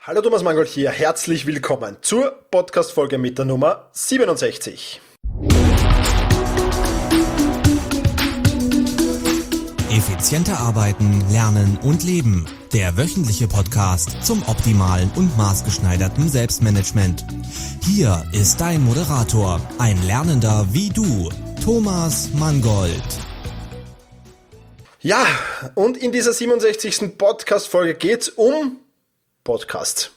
Hallo Thomas Mangold hier, herzlich willkommen zur Podcast-Folge mit der Nummer 67. Effizienter arbeiten, lernen und leben. Der wöchentliche Podcast zum optimalen und maßgeschneiderten Selbstmanagement. Hier ist dein Moderator, ein Lernender wie du, Thomas Mangold. Ja, und in dieser 67. Podcast-Folge geht's um Podcast.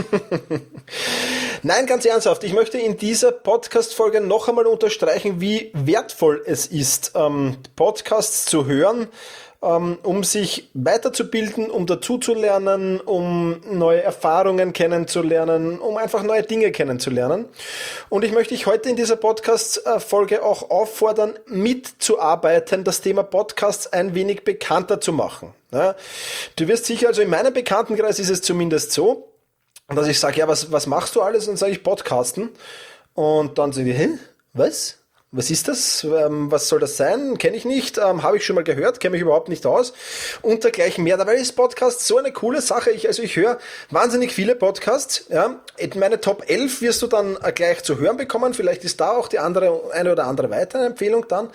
Nein, ganz ernsthaft, ich möchte in dieser Podcast-Folge noch einmal unterstreichen, wie wertvoll es ist, Podcasts zu hören, um sich weiterzubilden, um dazuzulernen, um neue Erfahrungen kennenzulernen, um einfach neue Dinge kennenzulernen. Und ich möchte dich heute in dieser Podcast-Folge auch auffordern, mitzuarbeiten, das Thema Podcasts ein wenig bekannter zu machen. Ja, du wirst sicher, also in meinem Bekanntenkreis ist es zumindest so, dass ich sage, ja, was machst du alles? Und dann sage ich Podcasten. Und dann sage ich, hä? Was? Was ist das? Was soll das sein? Kenne ich nicht, habe ich schon mal gehört, kenne mich überhaupt nicht aus und dergleichen mehr. Dabei ist Podcast so eine coole Sache. Ich höre wahnsinnig viele Podcasts. Ja. Meine Top 11 wirst du dann gleich zu hören bekommen. Vielleicht ist da auch die eine oder andere weitere Empfehlung dann.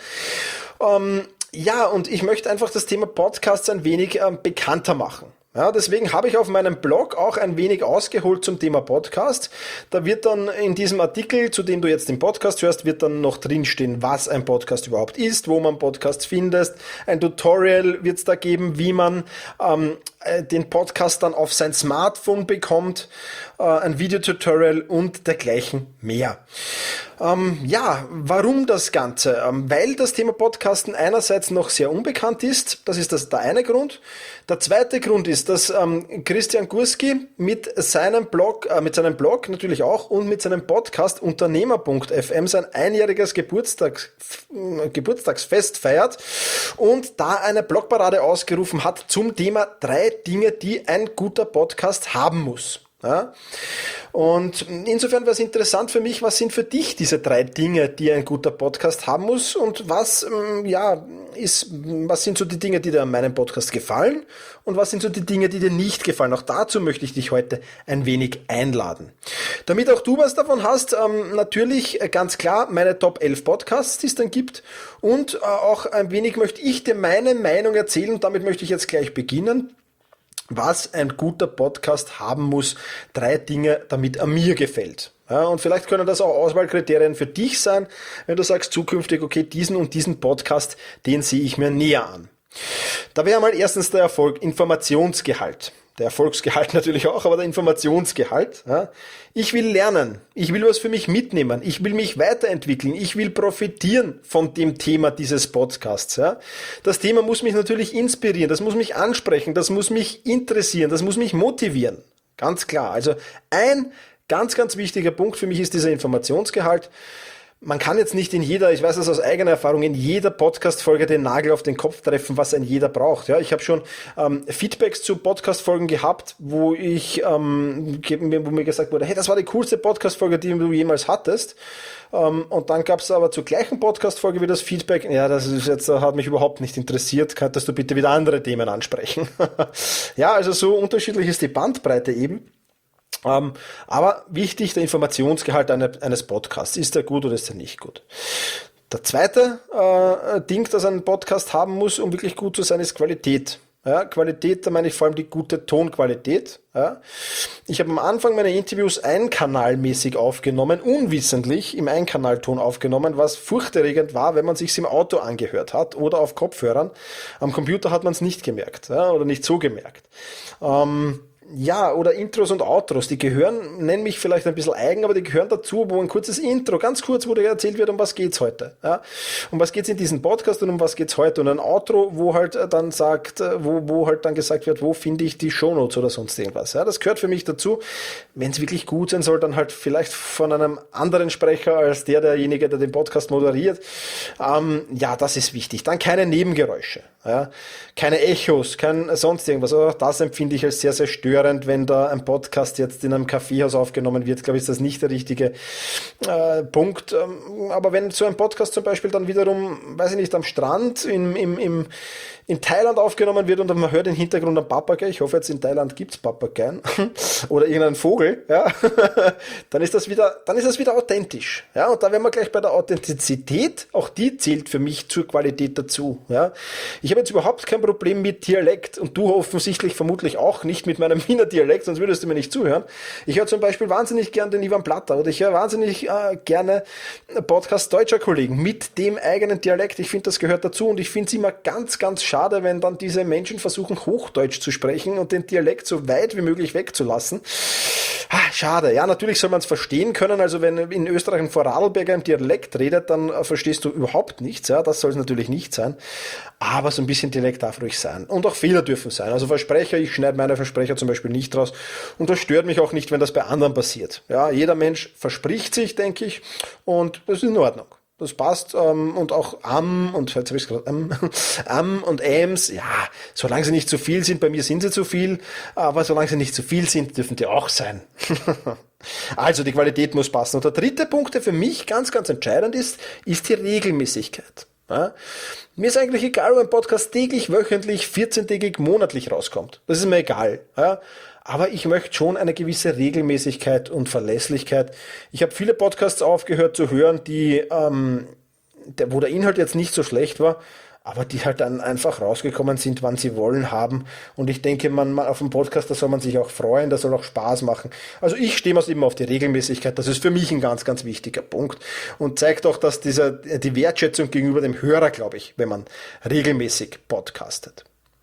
Ja, und ich möchte einfach das Thema Podcasts ein wenig bekannter machen. Ja, deswegen habe ich auf meinem Blog auch ein wenig ausgeholt zum Thema Podcast. Da wird dann in diesem Artikel, zu dem du jetzt den Podcast hörst, wird dann noch drinstehen, was ein Podcast überhaupt ist, wo man Podcasts findet. Ein Tutorial wird es da geben, wie man den Podcast dann auf sein Smartphone bekommt, ein Videotutorial und dergleichen mehr. Ja, warum das Ganze? Weil das Thema Podcasten einerseits noch sehr unbekannt ist, das ist der eine Grund. Der zweite Grund ist, dass Christian Gurski mit seinem Blog natürlich auch und mit seinem Podcast Unternehmer.fm sein einjähriges Geburtstagsfest feiert und da eine Blogparade ausgerufen hat zum Thema 3 Dinge, die ein guter Podcast haben muss. Ja? Und insofern wäre es interessant für mich, was sind für dich diese 3 Dinge, die ein guter Podcast haben muss und was sind so die Dinge, die dir an meinem Podcast gefallen und was sind so die Dinge, die dir nicht gefallen. Auch dazu möchte ich dich heute ein wenig einladen. Damit auch du was davon hast, natürlich ganz klar meine Top 11 Podcasts, die es dann gibt und auch ein wenig möchte ich dir meine Meinung erzählen und damit möchte ich jetzt gleich beginnen. Was ein guter Podcast haben muss, 3 Dinge, damit er mir gefällt. Ja, und vielleicht können das auch Auswahlkriterien für dich sein, wenn du sagst zukünftig, okay, diesen und diesen Podcast, den sehe ich mir näher an. Da wäre mal erstens der Informationsgehalt. Der Erfolgsgehalt natürlich auch, aber der Informationsgehalt. Ja. Ich will lernen, ich will was für mich mitnehmen, ich will mich weiterentwickeln, ich will profitieren von dem Thema dieses Podcasts. Ja. Das Thema muss mich natürlich inspirieren, das muss mich ansprechen, das muss mich interessieren, das muss mich motivieren. Ganz klar. Also ein ganz, ganz wichtiger Punkt für mich ist dieser Informationsgehalt. Man kann jetzt nicht ich weiß das aus eigener Erfahrung, in jeder Podcast-Folge den Nagel auf den Kopf treffen, was ein jeder braucht. Ja, ich habe schon Feedbacks zu Podcast-Folgen gehabt, wo mir gesagt wurde, hey, das war die coolste Podcast-Folge, die du jemals hattest. Und dann gab es aber zur gleichen Podcast-Folge wieder das Feedback, ja, hat mich überhaupt nicht interessiert, könntest du bitte wieder andere Themen ansprechen. Ja, also so unterschiedlich ist die Bandbreite eben. Aber wichtig, der Informationsgehalt eines Podcasts. Ist der gut oder ist er nicht gut? Der zweite Ding, das ein Podcast haben muss, um wirklich gut zu sein, ist Qualität. Ja, Qualität, da meine ich vor allem die gute Tonqualität. Ja. Ich habe am Anfang meine Interviews einkanalmäßig aufgenommen, unwissentlich im Einkanalton aufgenommen, was furchterregend war, wenn man sich's im Auto angehört hat oder auf Kopfhörern. Am Computer hat man es nicht gemerkt, ja, oder nicht so gemerkt. Ja, oder Intros und Outros, die gehören, nenn mich vielleicht ein bisschen eigen, aber die gehören dazu, wo ein kurzes Intro, ganz kurz, wo dir erzählt wird, um was geht's heute. Ja? Um was geht's in diesem Podcast und um was geht's heute. Und ein Outro, wo halt dann wo halt dann gesagt wird, wo finde ich die Shownotes oder sonst irgendwas. Ja? Das gehört für mich dazu. Wenn es wirklich gut sein soll, dann halt vielleicht von einem anderen Sprecher als derjenige, der den Podcast moderiert. Ja, das ist wichtig. Dann keine Nebengeräusche. Ja? Keine Echos, kein sonst irgendwas. Auch das empfinde ich als sehr, sehr störend. Wenn da ein Podcast jetzt in einem Kaffeehaus aufgenommen wird, glaube ich, ist das nicht der richtige Punkt. Aber wenn so ein Podcast zum Beispiel dann wiederum, weiß ich nicht, am Strand, in Thailand aufgenommen wird und man hört im Hintergrund einen Papagei, ich hoffe jetzt in Thailand gibt's Papageien oder irgendeinen Vogel, ja, dann ist das wieder authentisch. Ja, und da wären wir gleich bei der Authentizität, auch die zählt für mich zur Qualität dazu. Ja. Ich habe jetzt überhaupt kein Problem mit Dialekt und du offensichtlich vermutlich auch nicht mit meinem Wiener Dialekt, sonst würdest du mir nicht zuhören. Ich höre zum Beispiel wahnsinnig gern den Ivan Platter oder ich höre wahnsinnig gerne Podcast deutscher Kollegen mit dem eigenen Dialekt. Ich finde, das gehört dazu und ich finde es immer ganz, ganz schade, wenn dann diese Menschen versuchen, Hochdeutsch zu sprechen und den Dialekt so weit wie möglich wegzulassen. Schade. Ja, natürlich soll man es verstehen können. Also wenn in Österreich ein Vorarlberger im Dialekt redet, dann verstehst du überhaupt nichts. Ja, das soll es natürlich nicht sein. Aber so ein bisschen Dialekt darf ruhig sein. Und auch Fehler dürfen sein. Also Versprecher, ich schneide meine Versprecher zum Beispiel nicht raus. Und das stört mich auch nicht, wenn das bei anderen passiert. Ja, jeder Mensch verspricht sich, denke ich. Und das ist in Ordnung. Das passt, und auch und jetzt habe ich es gerade, und ja, solange sie nicht zu viel sind, bei mir sind sie zu viel, aber solange sie nicht zu viel sind, dürfen die auch sein. Also die Qualität muss passen. Und der dritte Punkt, der für mich ganz, ganz entscheidend ist die Regelmäßigkeit. Ja? Mir ist eigentlich egal, ob ein Podcast täglich, wöchentlich, 14-tägig, monatlich rauskommt. Das ist mir egal. Ja? Aber ich möchte schon eine gewisse Regelmäßigkeit und Verlässlichkeit. Ich habe viele Podcasts aufgehört zu hören, wo der Inhalt jetzt nicht so schlecht war, aber die halt dann einfach rausgekommen sind, wann sie wollen haben. Und ich denke, man auf dem Podcast, da soll man sich auch freuen, das soll auch Spaß machen. Also ich stehe immer auf die Regelmäßigkeit. Das ist für mich ein ganz, ganz wichtiger Punkt und zeigt auch, dass die Wertschätzung gegenüber dem Hörer, glaube ich, wenn man regelmäßig podcastet.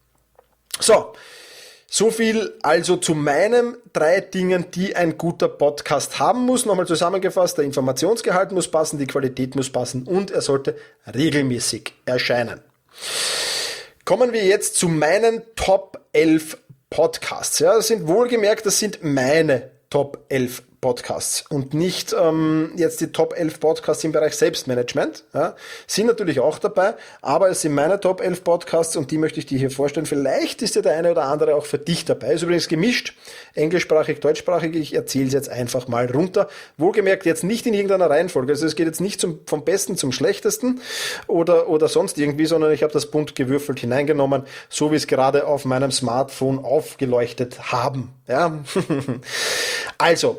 So viel also zu meinen 3 Dingen, die ein guter Podcast haben muss. Nochmal zusammengefasst, der Informationsgehalt muss passen, die Qualität muss passen und er sollte regelmäßig erscheinen. Kommen wir jetzt zu meinen Top 11 Podcasts. Ja, das sind wohlgemerkt, das sind meine Top 11 Podcasts und nicht jetzt die Top 11 Podcasts im Bereich Selbstmanagement. Ja, sind natürlich auch dabei, aber es sind meine Top 11 Podcasts und die möchte ich dir hier vorstellen. Vielleicht ist ja der eine oder andere auch für dich dabei. Ist übrigens gemischt, englischsprachig, deutschsprachig. Ich erzähle es jetzt einfach mal runter. Wohlgemerkt jetzt nicht in irgendeiner Reihenfolge. Also es geht jetzt nicht vom Besten zum Schlechtesten oder sonst irgendwie, sondern ich habe das bunt gewürfelt hineingenommen, so wie es gerade auf meinem Smartphone aufgeleuchtet haben. Ja, also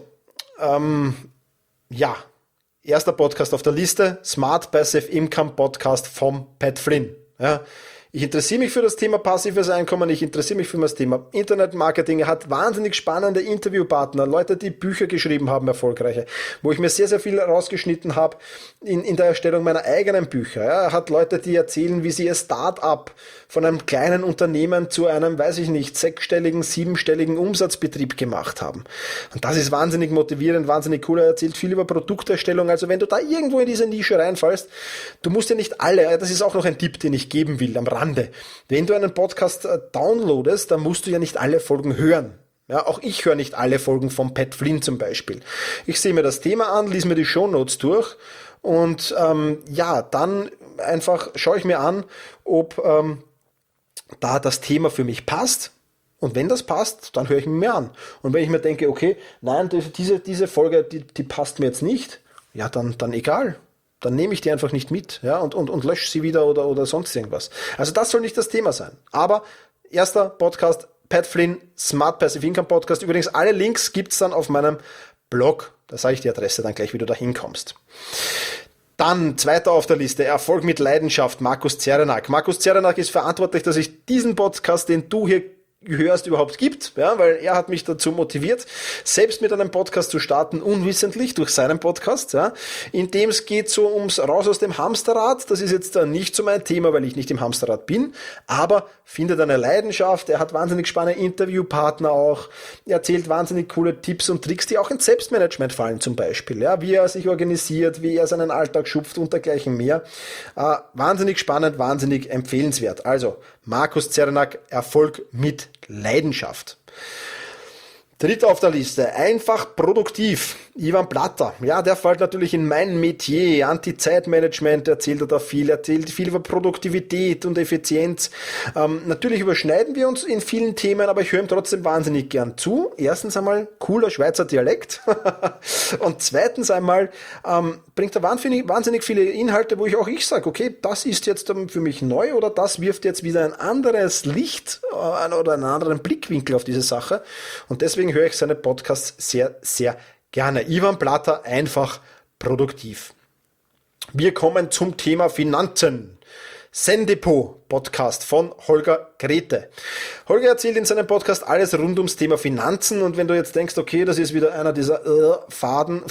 erster Podcast auf der Liste, Smart Passive Income Podcast vom Pat Flynn. Ja, ich interessiere mich für das Thema passives Einkommen, ich interessiere mich für das Thema Internetmarketing. Er hat wahnsinnig spannende Interviewpartner, Leute, die Bücher geschrieben haben, erfolgreiche, wo ich mir sehr, sehr viel rausgeschnitten habe in der Erstellung meiner eigenen Bücher. Ja, er hat Leute, die erzählen, wie sie ihr Start-up von einem kleinen Unternehmen zu einem, weiß ich nicht, 6-stelligen, 7-stelligen Umsatzbetrieb gemacht haben. Und das ist wahnsinnig motivierend, wahnsinnig cool. Er erzählt viel über Produkterstellung. Also wenn du da irgendwo in diese Nische reinfallst, du musst ja nicht alle, das ist auch noch ein Tipp, den ich geben will am Rande. Wenn du einen Podcast downloadest, dann musst du ja nicht alle Folgen hören. Ja, auch ich höre nicht alle Folgen von Pat Flynn zum Beispiel. Ich sehe mir das Thema an, lese mir die Shownotes durch und dann einfach schaue ich mir an, ob da das Thema für mich passt. Und wenn das passt, dann höre ich mir an. Und wenn ich mir denke, okay, nein, diese Folge, die passt mir jetzt nicht, ja, dann egal. Dann nehme ich die einfach nicht mit, ja, und lösche sie wieder oder sonst irgendwas. Also das soll nicht das Thema sein. Aber erster Podcast, Pat Flynn, Smart Passive Income Podcast. Übrigens, alle Links gibt's dann auf meinem Blog. Da sage ich die Adresse dann gleich, wie du da hinkommst. Dann, zweiter auf der Liste, Erfolg mit Leidenschaft, Markus Zerenak. Markus Zerenak ist verantwortlich, dass ich diesen Podcast, den du hier hörst, überhaupt gibt, ja, weil er hat mich dazu motiviert, selbst mit einem Podcast zu starten, unwissentlich durch seinen Podcast, ja, in dem es geht so ums Raus aus dem Hamsterrad. Das ist jetzt nicht so mein Thema, weil ich nicht im Hamsterrad bin, aber findet eine Leidenschaft. Er hat wahnsinnig spannende Interviewpartner auch, er erzählt wahnsinnig coole Tipps und Tricks, die auch ins Selbstmanagement fallen zum Beispiel, ja, wie er sich organisiert, wie er seinen Alltag schupft und dergleichen mehr. Wahnsinnig spannend, wahnsinnig empfehlenswert. Also Markus Zerenak, Erfolg mit Leidenschaft. Dritter auf der Liste, einfach produktiv. Ivan Platter, ja, der fällt natürlich in mein Metier, Anti-Zeitmanagement, erzählt er viel über Produktivität und Effizienz. Natürlich überschneiden wir uns in vielen Themen, aber ich höre ihm trotzdem wahnsinnig gern zu. Erstens einmal, cooler Schweizer Dialekt. Und zweitens einmal, bringt er wahnsinnig viele Inhalte, wo ich sage, okay, das ist jetzt für mich neu oder das wirft jetzt wieder ein anderes Licht oder einen anderen Blickwinkel auf diese Sache. Und deswegen höre ich seine Podcasts sehr, sehr gerne. Ivan Platter, einfach produktiv. Wir kommen zum Thema Finanzen. Zen-Depot Podcast von Holger Grete. Holger erzählt in seinem Podcast alles rund ums Thema Finanzen und wenn du jetzt denkst, okay, das ist wieder einer dieser faden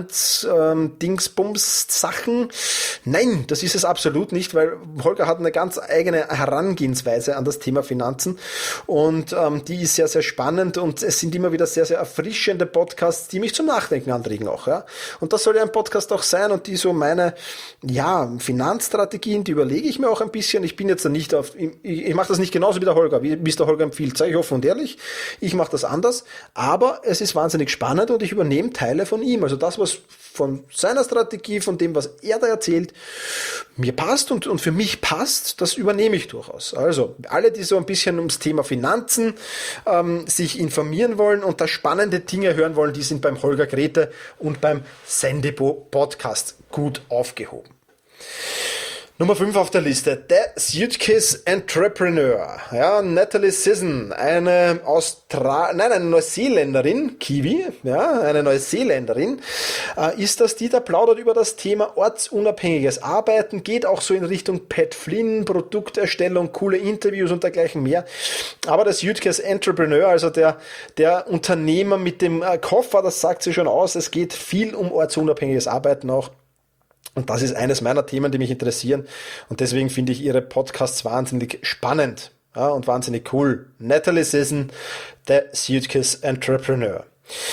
Finanz-Dingsbums-Sachen. Nein, das ist es absolut nicht, weil Holger hat eine ganz eigene Herangehensweise an das Thema Finanzen und die ist sehr, sehr spannend und es sind immer wieder sehr, sehr erfrischende Podcasts, die mich zum Nachdenken anregen auch. Ja? Und das soll ja ein Podcast auch sein und die so meine Finanzstrategien, die überlege ich mir auch ein bisschen. Ich bin jetzt da nicht ich mache das nicht genauso wie der Holger, wie es der Holger empfiehlt, sage ich offen und ehrlich. Ich mache das anders, aber es ist wahnsinnig spannend und ich übernehme Teile von ihm. Also das, was von seiner Strategie, von dem, was er da erzählt, mir passt und für mich passt, das übernehme ich durchaus. Also alle, die so ein bisschen ums Thema Finanzen sich informieren wollen und da spannende Dinge hören wollen, die sind beim Holger Grete und beim Zen-Depot Podcast gut aufgehoben. Nummer 5 auf der Liste, The Suitcase Entrepreneur. Ja, Natalie Sisson, eine Neuseeländerin, Kiwi, ja, eine Neuseeländerin, ist das, die da plaudert über das Thema ortsunabhängiges Arbeiten, geht auch so in Richtung Pat Flynn, Produkterstellung, coole Interviews und dergleichen mehr. Aber der Suitcase Entrepreneur, also der Unternehmer mit dem Koffer, das sagt sie schon aus, es geht viel um ortsunabhängiges Arbeiten auch. Und das ist eines meiner Themen, die mich interessieren. Und deswegen finde ich ihre Podcasts wahnsinnig spannend, ja, und wahnsinnig cool. Natalie Sisson, The Suitcase Entrepreneur.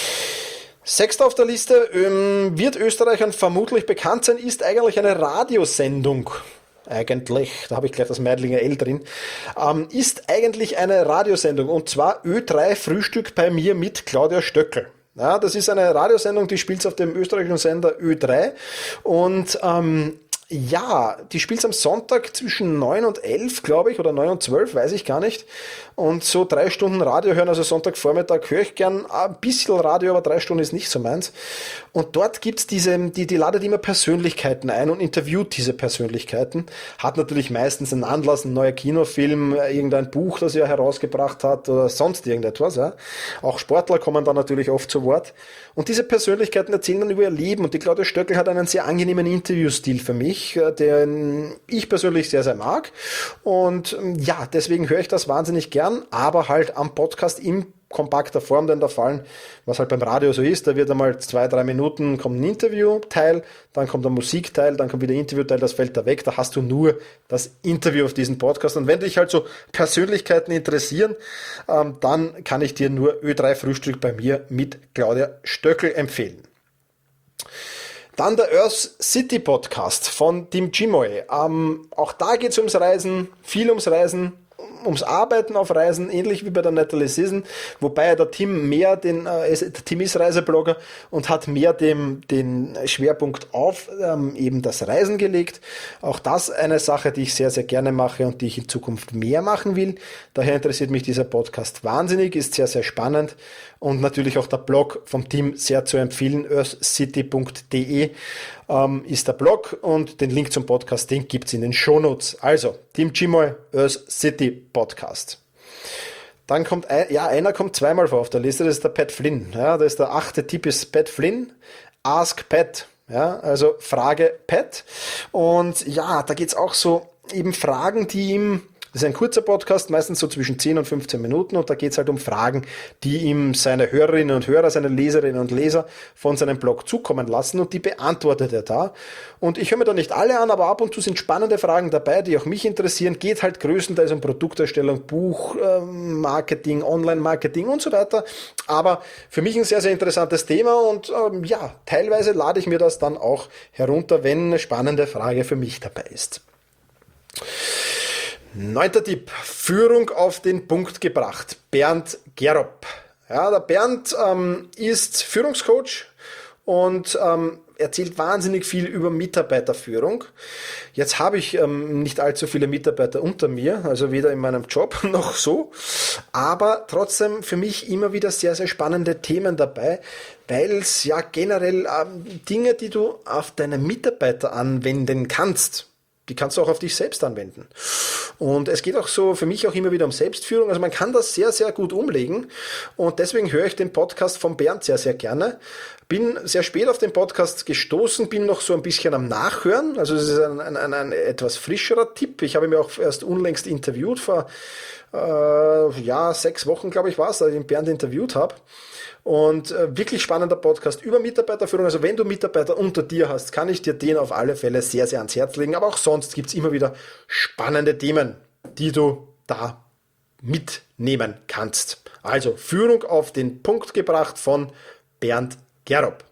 6. auf der Liste, wird Österreichern vermutlich bekannt sein, ist eigentlich eine Radiosendung. Eigentlich, da habe ich gleich das Meidlinger L drin, ist eigentlich eine Radiosendung. Und zwar Ö3 Frühstück bei mir mit Claudia Stöckel. Ja, das ist eine Radiosendung, die spielt auf dem österreichischen Sender Ö3 und die spielt am Sonntag zwischen 9 und 11, glaube ich, oder 9 und 12, weiß ich gar nicht. Und so 3 Stunden Radio hören, also Sonntagvormittag höre ich gern ein bisschen Radio, aber 3 Stunden ist nicht so meins. Und dort gibt's die ladet immer Persönlichkeiten ein und interviewt diese Persönlichkeiten. Hat natürlich meistens einen Anlass, ein neuer Kinofilm, irgendein Buch, das er herausgebracht hat oder sonst irgendetwas. Ja. Auch Sportler kommen da natürlich oft zu Wort. Und diese Persönlichkeiten erzählen dann über ihr Leben. Und die Claudia Stöckel hat einen sehr angenehmen Interviewstil für mich, den ich persönlich sehr, sehr mag. Und ja, deswegen höre ich das wahnsinnig gern, aber halt am Podcast in kompakter Form, denn da fallen, was halt beim Radio so ist, da wird einmal 2-3 Minuten, kommt ein Interviewteil, dann kommt ein Musikteil, dann kommt wieder ein Interviewteil, das fällt da weg, da hast du nur das Interview auf diesem Podcast. Und wenn dich halt so Persönlichkeiten interessieren, dann kann ich dir nur Ö3 Frühstück bei mir mit Claudia Stöckel empfehlen. Dann der Earth City Podcast von Tim Chimoy. Auch da geht es ums Reisen, viel ums Reisen, ums Arbeiten auf Reisen, ähnlich wie bei der Natalie Sisson, wobei der Tim mehr Tim ist Reiseblogger und hat mehr den Schwerpunkt auf eben das Reisen gelegt. Auch das eine Sache, die ich sehr, sehr gerne mache und die ich in Zukunft mehr machen will. Daher interessiert mich dieser Podcast wahnsinnig, ist sehr, sehr spannend und natürlich auch der Blog vom Tim sehr zu empfehlen, earthcity.de ist der Blog und den Link zum Podcast, den gibt's in den Shownotes. Also, Tim Chimoy, Earth City Podcast. Dann kommt, einer kommt zweimal vor auf der Liste, das ist der Pat Flynn. Ja, das ist der 8. Tipp ist Pat Flynn, Ask Pat. Ja, also Frage Pat. Und ja, da geht's auch so eben Fragen, die ihm, das ist ein kurzer Podcast, meistens so zwischen 10 und 15 Minuten und da geht's halt um Fragen, die ihm seine Hörerinnen und Hörer, seine Leserinnen und Leser von seinem Blog zukommen lassen und die beantwortet er da. Und ich höre mir da nicht alle an, aber ab und zu sind spannende Fragen dabei, die auch mich interessieren. Geht halt größtenteils um Produkterstellung, Buchmarketing, Online-Marketing und so weiter. Aber für mich ein sehr, sehr interessantes Thema und teilweise lade ich mir das dann auch herunter, wenn eine spannende Frage für mich dabei ist. 9. Tipp, Führung auf den Punkt gebracht, Bernd Gerob. Ja, der Bernd ist Führungscoach und erzählt wahnsinnig viel über Mitarbeiterführung. Jetzt habe ich nicht allzu viele Mitarbeiter unter mir, also weder in meinem Job noch so, aber trotzdem für mich immer wieder sehr, sehr spannende Themen dabei, weil es ja generell Dinge, die du auf deine Mitarbeiter anwenden kannst, die kannst du auch auf dich selbst anwenden. Und es geht auch so für mich auch immer wieder um Selbstführung. Also man kann das sehr, sehr gut umlegen. Und deswegen höre ich den Podcast von Bernd sehr, sehr gerne. Bin sehr spät auf den Podcast gestoßen, bin noch so ein bisschen am Nachhören. Also es ist ein etwas frischerer Tipp. Ich habe ihn auch erst unlängst interviewt, vor 6 Wochen, glaube ich, war es, da ich den Bernd interviewt habe. Und wirklich spannender Podcast über Mitarbeiterführung. Also wenn du Mitarbeiter unter dir hast, kann ich dir den auf alle Fälle sehr, sehr ans Herz legen. Aber auch sonst gibt's immer wieder spannende Themen, die du da mitnehmen kannst. Also Führung auf den Punkt gebracht von Bernd Gerob.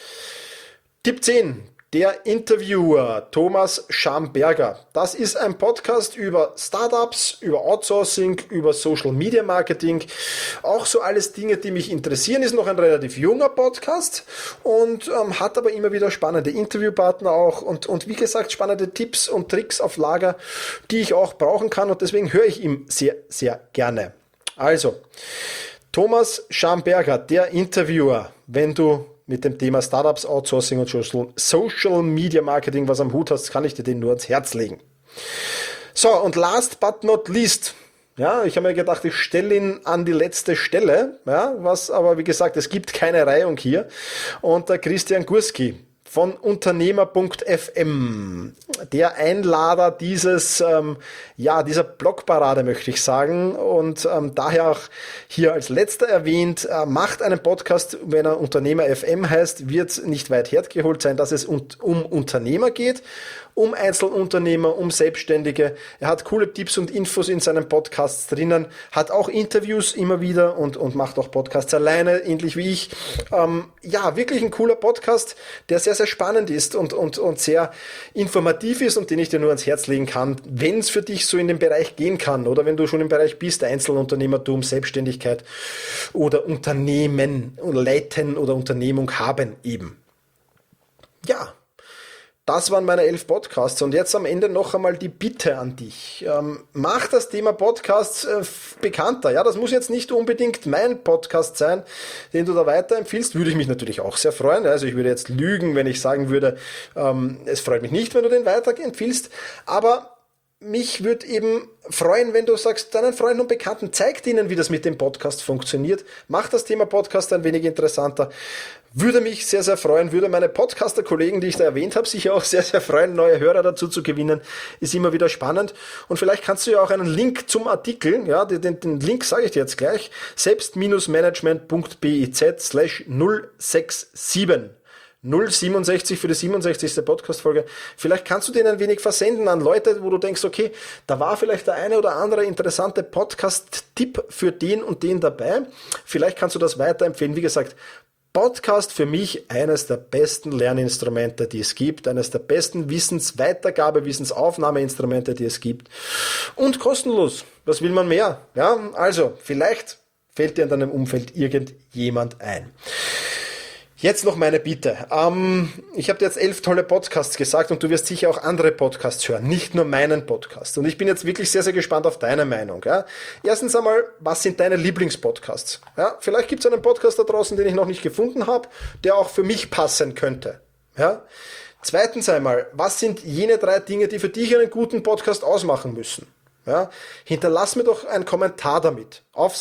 Tipp 10. Der Interviewer Thomas Schamberger. Das ist ein Podcast über Startups, über Outsourcing, über Social Media Marketing. Auch so alles Dinge, die mich interessieren. Ist noch ein relativ junger Podcast und hat aber immer wieder spannende Interviewpartner auch und wie gesagt spannende Tipps und Tricks auf Lager, die ich auch brauchen kann und deswegen höre ich ihm sehr, sehr gerne. Also, Thomas Schamberger, der Interviewer, wenn du mit dem Thema Startups, Outsourcing und Social Media Marketing was am Hut hast, kann ich dir den nur ans Herz legen. So, und last but not least, ja, ich habe mir gedacht, ich stelle ihn an die letzte Stelle, ja, was aber, wie gesagt, es gibt keine Reihung hier. Und der Christian Gurski von Unternehmer.fm, der Einlader dieser Blogparade, möchte ich sagen, und daher auch hier als letzter erwähnt, macht einen Podcast, wenn er Unternehmer FM heißt, wird nicht weit hergeholt sein, dass es um Unternehmer geht, um Einzelunternehmer, um Selbstständige. Er hat coole Tipps und Infos in seinen Podcasts drinnen, hat auch Interviews immer wieder und macht auch Podcasts alleine, ähnlich wie ich. Wirklich ein cooler Podcast, der sehr, sehr spannend ist und sehr informativ ist und den ich dir nur ans Herz legen kann, wenn es für dich so in den Bereich gehen kann oder wenn du schon im Bereich bist, Einzelunternehmertum, Selbstständigkeit oder Unternehmen leiten oder Unternehmung haben eben. Ja. Das waren meine 11 Podcasts und jetzt am Ende noch einmal die Bitte an dich. Mach das Thema Podcasts bekannter. Ja, das muss jetzt nicht unbedingt mein Podcast sein, den du da weiterempfiehlst. Würde ich mich natürlich auch sehr freuen. Also ich würde jetzt lügen, wenn ich sagen würde, es freut mich nicht, wenn du den weiterempfiehlst. Aber mich würde eben freuen, wenn du sagst, deinen Freunden und Bekannten, zeig ihnen, wie das mit dem Podcast funktioniert. Mach das Thema Podcast ein wenig interessanter. Würde mich sehr, sehr freuen, würde meine Podcaster-Kollegen, die ich da erwähnt habe, sicher auch sehr, sehr freuen, neue Hörer dazu zu gewinnen. Ist immer wieder spannend. Und vielleicht kannst du ja auch einen Link zum Artikel, ja, den Link sage ich dir jetzt gleich, selbst-management.biz/067. 067 für die 67. Podcast-Folge. Vielleicht kannst du den ein wenig versenden an Leute, wo du denkst, okay, da war vielleicht der eine oder andere interessante Podcast-Tipp für den und den dabei. Vielleicht kannst du das weiterempfehlen. Wie gesagt, Podcast für mich eines der besten Lerninstrumente, die es gibt, eines der besten Wissensweitergabe, Wissensaufnahmeinstrumente, die es gibt und kostenlos. Was will man mehr? Ja, also vielleicht fällt dir in deinem Umfeld irgendjemand ein. Jetzt noch meine Bitte. Ich habe dir jetzt 11 tolle Podcasts gesagt und du wirst sicher auch andere Podcasts hören, nicht nur meinen Podcast. Und ich bin jetzt wirklich sehr, sehr gespannt auf deine Meinung. Ja? Erstens einmal, was sind deine Lieblingspodcasts? Ja? Vielleicht gibt es einen Podcast da draußen, den ich noch nicht gefunden habe, der auch für mich passen könnte. Ja? Zweitens einmal, was sind jene 3 Dinge, die für dich einen guten Podcast ausmachen müssen? Ja? Hinterlass mir doch einen Kommentar damit auf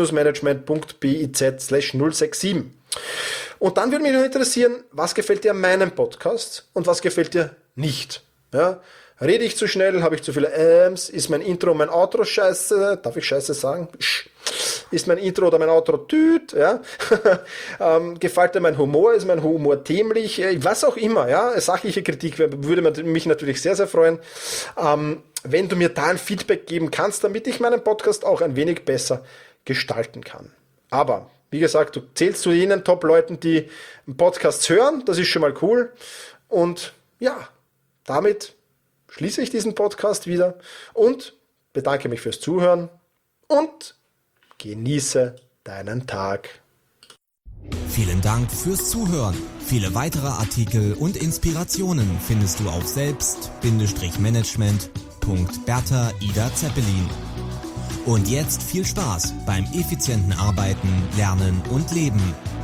selbst-management.biz/067. Und dann würde mich noch interessieren, was gefällt dir an meinem Podcast und was gefällt dir nicht? Ja? Rede ich zu schnell? Habe ich zu viele Ist mein Intro, mein Outro scheiße? Darf ich scheiße sagen? Ist mein Intro oder mein Outro tüt? Ja? Gefällt dir mein Humor? Ist mein Humor dämlich? Was auch immer. Ja? Sachliche Kritik würde mich natürlich sehr, sehr freuen. Wenn du mir da ein Feedback geben kannst, damit ich meinen Podcast auch ein wenig besser gestalten kann. Aber wie gesagt, du zählst zu jenen Top-Leuten, die Podcasts hören. Das ist schon mal cool. Und ja, damit schließe ich diesen Podcast wieder und bedanke mich fürs Zuhören und genieße deinen Tag. Vielen Dank fürs Zuhören. Viele weitere Artikel und Inspirationen findest du auf selbst-management.Bertha Ida Zeppelin. Und jetzt viel Spaß beim effizienten Arbeiten, Lernen und Leben.